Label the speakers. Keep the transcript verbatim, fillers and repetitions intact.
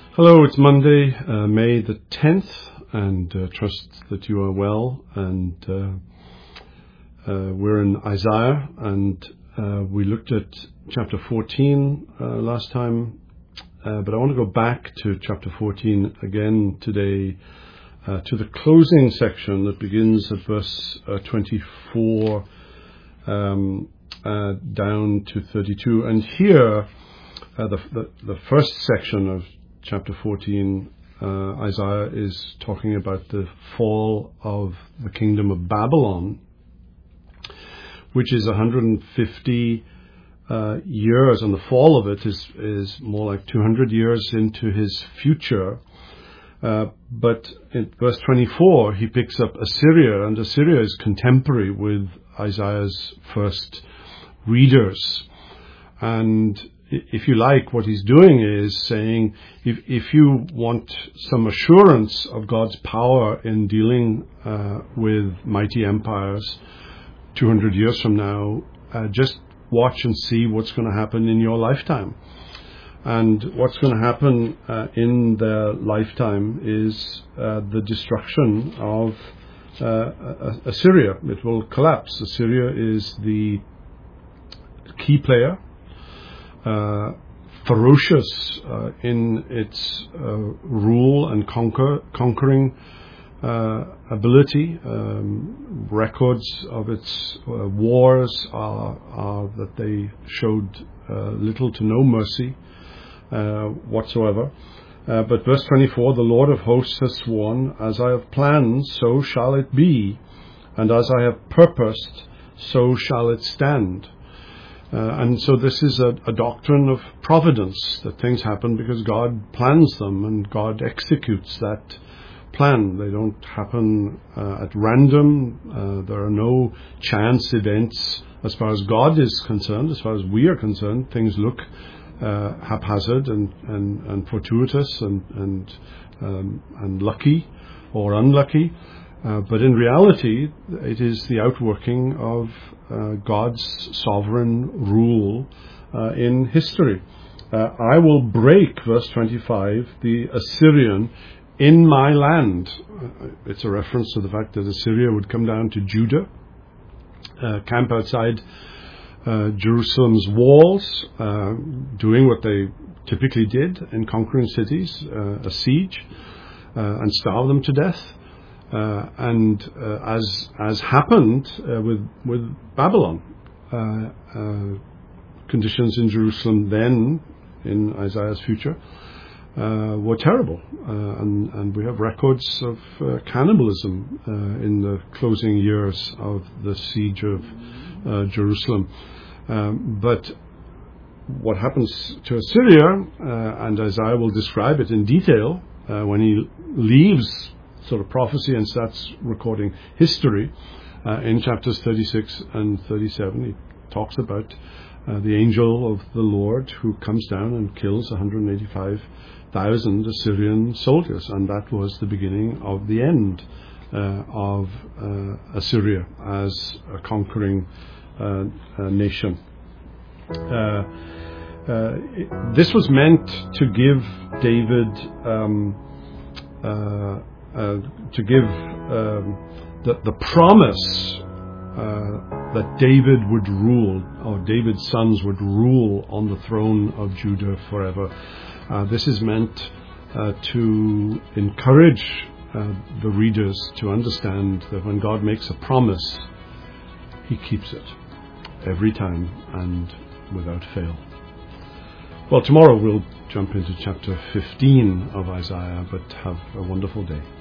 Speaker 1: Hello, it's Monday, uh, May the tenth, and uh, trust that you are well. And uh, uh, we're in Isaiah, and uh, we looked at chapter fourteen uh, last time, uh, but I want to go back to chapter fourteen again today, uh, to the closing section that begins at verse uh, twenty-four um, uh, down to thirty-two. And here, uh, the, the, the first section of Chapter fourteen, uh, Isaiah is talking about the fall of the kingdom of Babylon, which is one hundred fifty uh, years, and the fall of it is, is more like two hundred years into his future. Uh, but in verse twenty-four, he picks up Assyria, and Assyria is contemporary with Isaiah's first readers. And if you like, what he's doing is saying, if, if you want some assurance of God's power in dealing uh, with mighty empires two hundred years from now, uh, just watch and see what's going to happen in your lifetime. And what's going to happen uh, in their lifetime is uh, the destruction of uh, Assyria. It will collapse. Assyria is the key player. Uh, ferocious uh, in its uh, rule and conquer, conquering uh, ability. Um, records of its uh, wars are, are that they showed uh, little to no mercy uh, whatsoever. Uh, but verse twenty-four, the Lord of hosts has sworn, as I have planned, so shall it be, and as I have purposed, so shall it stand. Uh, and so this is a, a doctrine of providence, that things happen because God plans them and God executes that plan. They don't happen uh, at random. Uh, there are no chance events as far as God is concerned. As far as we are concerned, things look uh, haphazard and, and, and fortuitous and, and, um, and lucky or unlucky. Uh, but in reality, it is the outworking of uh, God's sovereign rule uh, in history. Uh, I will break, verse twenty-five, the Assyrian in my land. Uh, it's a reference to the fact that Assyria would come down to Judah, uh, camp outside uh, Jerusalem's walls, uh, doing what they typically did in conquering cities, uh, a siege, uh, and starve them to death. Uh, and uh, as as happened uh, with with Babylon, uh, uh, conditions in Jerusalem then, in Isaiah's future, uh, were terrible, uh, and and we have records of uh, cannibalism uh, in the closing years of the siege of uh, Jerusalem. Um, but what happens to Assyria, uh, and Isaiah will describe it in detail uh, when he leaves sort of prophecy and starts recording history uh, in chapters thirty-six and thirty-seven. He talks about uh, the angel of the Lord who comes down and kills one hundred eighty-five thousand Assyrian soldiers, and that was the beginning of the end uh, of uh, Assyria as a conquering uh, uh, nation. Uh, uh, it, this was meant to give David um, uh, Uh, to give um, the, the promise uh, that David would rule, or David's sons would rule on the throne of Judah forever. Uh, this is meant uh, to encourage uh, the readers to understand that when God makes a promise, He keeps it every time and without fail. Well, tomorrow we'll jump into chapter fifteen of Isaiah, but have a wonderful day.